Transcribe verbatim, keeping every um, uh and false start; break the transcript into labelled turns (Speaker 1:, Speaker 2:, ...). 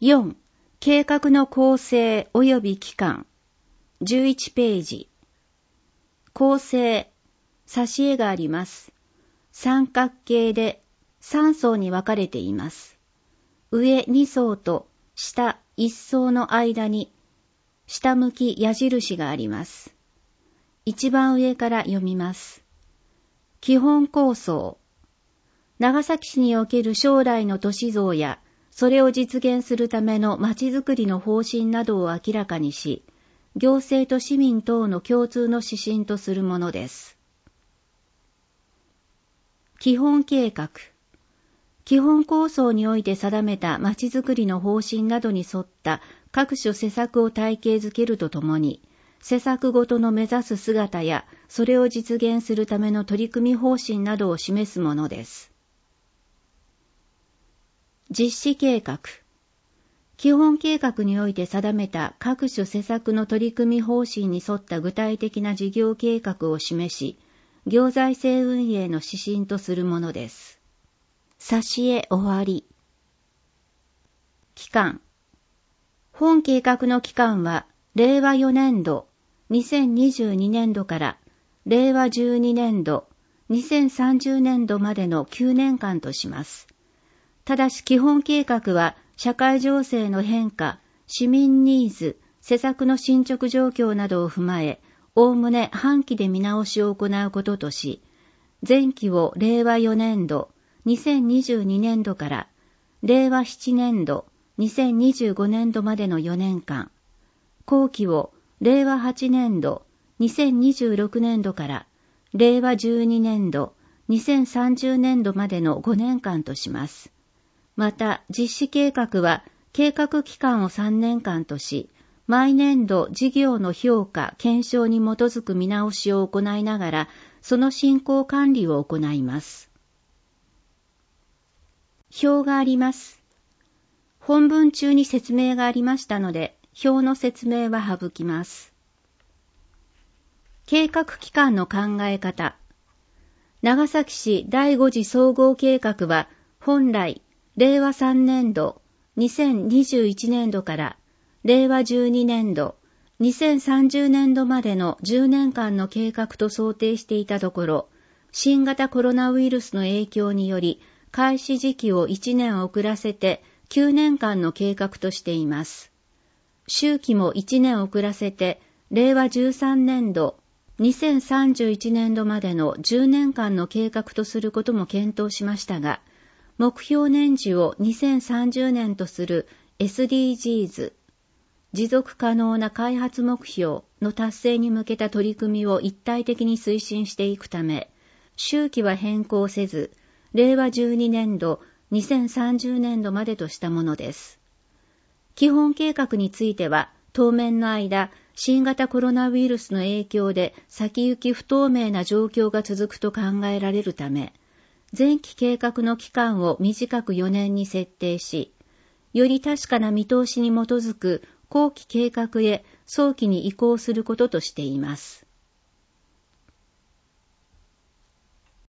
Speaker 1: よん. 計画の構成及び期間。じゅういちページ。構成、挿絵があります。三角形でさん層に分かれています。上に層と下いち層の間に下向き矢印があります。一番上から読みます。基本構想。長崎市における将来の都市像や、それを実現するためのまちづくりの方針などを明らかにし、行政と市民等の共通の指針とするものです。基本計画。基本構想において定めたまちづくりの方針などに沿った各種施策を体系づけるとともに、施策ごとの目指す姿や、それを実現するための取り組み方針などを示すものです。実施計画。基本計画において定めた各種施策の取り組み方針に沿った具体的な事業計画を示し、行財政運営の指針とするものです。挿絵終わり。期間。本計画の期間は、れいわよねんど、にせんにじゅうにねんどかられいわじゅうにねんど、にせんさんじゅうねんどまでのきゅうねんかんとします。ただし基本計画は社会情勢の変化、市民ニーズ、施策の進捗状況などを踏まえ、おおむね半期で見直しを行うこととし、前期をれいわよねんど、にせんにじゅうにねんどかられいわななねんど、にせんにじゅうごねんどまでのよねんかん、後期をれいわはちねんど、にせんにじゅうろくねんどかられいわじゅうにねんど、にせんさんじゅうねんどまでのごねんかんとします。また、実施計画は計画期間をさんねんかんとし、毎年度事業の評価・検証に基づく見直しを行いながら、その進行管理を行います。表があります。本文中に説明がありましたので、表の説明は省きます。計画期間の考え方。長崎市だいご次総合計画は、本来、れいわさんねんど、にせんにじゅういちねんどかられいわじゅうにねんど、にせんさんじゅうねんどまでのじゅうねんかんの計画と想定していたところ、新型コロナウイルスの影響により、開始時期をいちねん遅らせてきゅうねんかんの計画としています。周期もいちねん遅らせて、れいわじゅうさんねんど、にせんさんじゅういちねんどまでのじゅうねんかんの計画とすることも検討しましたが、目標年次をにせんさんじゅうねんとする エスディージーズ、持続可能な開発目標の達成に向けた取り組みを一体的に推進していくため、周期は変更せず、れいわじゅうにねんど、にせんさんじゅうねんどまでとしたものです。基本計画については、当面の間、新型コロナウイルスの影響で先行き不透明な状況が続くと考えられるため、前期計画の期間を短くよねんに設定し、より確かな見通しに基づく後期計画へ早期に移行することとしています。